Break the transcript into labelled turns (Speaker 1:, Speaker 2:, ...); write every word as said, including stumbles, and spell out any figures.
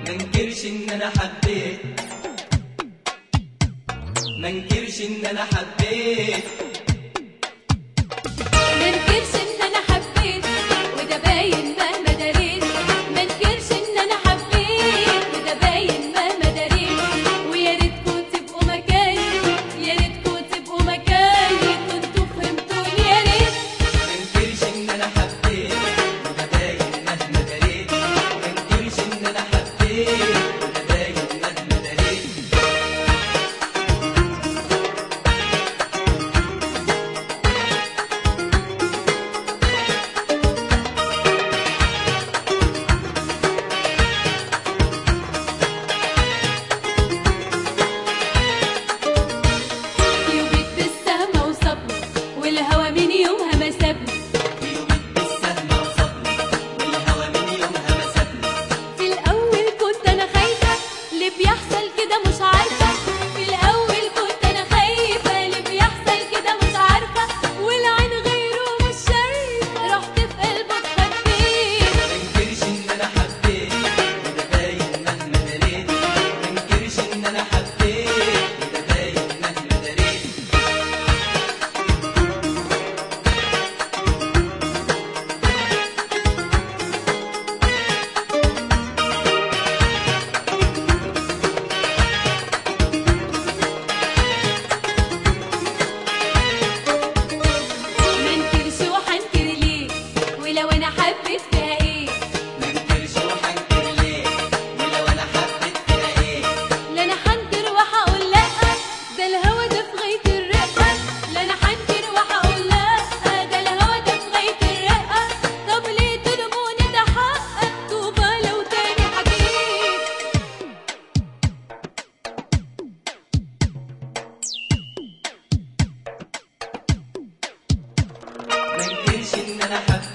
Speaker 1: منكرش ان انا حبيت، منكرش ان انا حبيت،
Speaker 2: منكرش ان انا حبيت وده باين مهما دريت، منكرش ان انا حبيت وده باين مهما دريت، ويا ريتكوا تبقوا مكاني، يا ريتكوا تبقوا مكاني كنتوا فهمتوني يا ريت.
Speaker 1: منكرش ان انا حبيت وده باين مهما دريت، منكرش ان انا حبيت وده باين مهما دريت.
Speaker 2: يومك بالسهمة وصبني والهوى من يومها ما سابني،
Speaker 1: يومك بالسهمة وصبني والهوى من يومها ما سابني.
Speaker 2: في الأول كنت أنا خايفة اللي بيحصل كده مش عارفة، في الأول كنت أنا خايفة اللي بيحصل كده مش عارفة، والعين غيره مش شايفة رحت في قلبه اتخبيت.
Speaker 1: منكرش ان انا حبيت وده باين مهما دريت، منكرش ان انا حبيت وده باين مهما دريت.
Speaker 2: منكرش وحنكر ليه ولو أنا حبيت فيها إيه،
Speaker 1: منكرش وحنكر ليه ولو انا حبيت فيها ايه.
Speaker 2: لا أنا حنكر وهقول لأ ده الهوى ده في غاية الرقة، لا أنا حنكر وهقول لأ ده الهوى ده في غاية الرقة، طب ليه تلوموني ده حقك طوبى لو تاني حكيت.
Speaker 1: منكرش ان انا حبيت